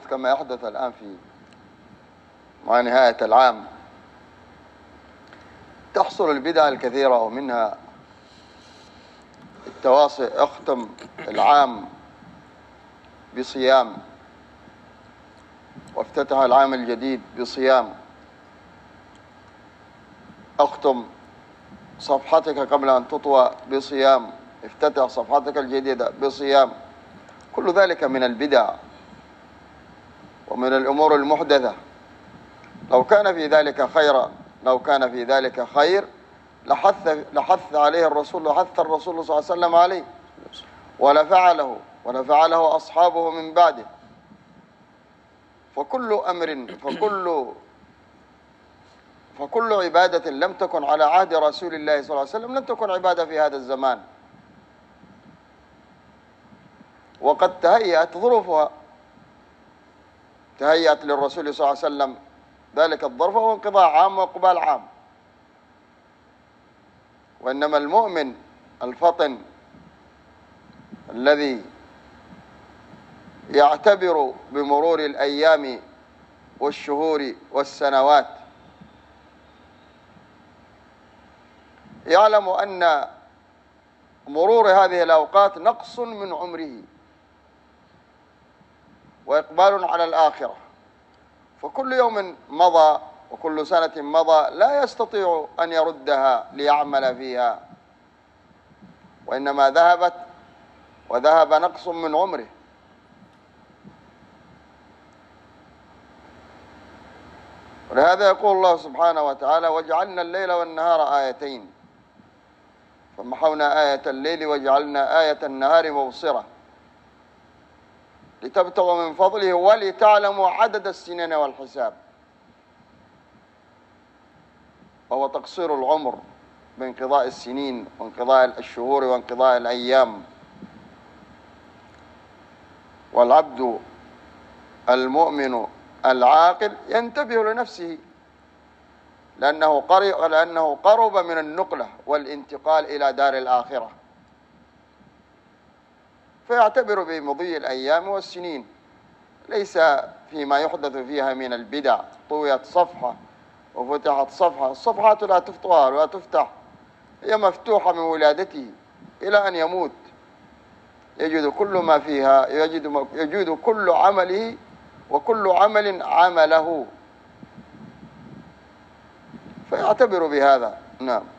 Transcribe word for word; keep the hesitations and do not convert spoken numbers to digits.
يحدث كما يحدث الآن في مع نهاية العام، تحصل البدع الكثيرة، ومنها التواصي اختم العام بصيام، وافتتح العام الجديد بصيام، اختم صفحتك قبل أن تطوى بصيام، افتتح صفحتك الجديدة بصيام. كل ذلك من البدع ومن الأمور المحدثة. لو كان في ذلك خيرا لو كان في ذلك خير لحث لحث عليه الرسول لحث الرسول صلى الله عليه وسلم عليه، ولفعله ولفعله أصحابه من بعده. فكل أمر فكل فكل عبادة لم تكن على عهد رسول الله صلى الله عليه وسلم لم تكن عبادة في هذا الزمان، وقد تهيأت ظروفها، تهيأت للرسول صلى الله عليه وسلم ذلك الظرف، هو انقضاء عام وإقبال عام. وإنما المؤمن الفطن الذي يعتبر بمرور الأيام والشهور والسنوات يعلم أن مرور هذه الأوقات نقص من عمره وإقبال على الآخرة. فكل يوم مضى وكل سنة مضى لا يستطيع أن يردها ليعمل فيها، وإنما ذهبت وذهب نقص من عمره. ولهذا يقول الله سبحانه وتعالى: وجعلنا الليل والنهار آيتين فمحونا آية الليل وجعلنا آية النهار مبصرة لتبتغوا من فضله ولتعلموا عدد السنين والحساب. وهو تقصير العمر بانقضاء السنين وانقضاء الشهور وانقضاء الأيام. والعبد المؤمن العاقل ينتبه لنفسه لأنه قرب, لأنه قرب من النقلة والانتقال إلى دار الآخرة، فيعتبر بمضي الأيام والسنين، ليس فيما يحدث فيها من البدع. طويت صفحة وفتحت صفحة، الصفحات لا تفتح ولا تفتح، هي مفتوحة من ولادته إلى أن يموت، يجد كل ما فيها، يجد, يجد كل عمله وكل عمل عمله، فيعتبر بهذا. نعم.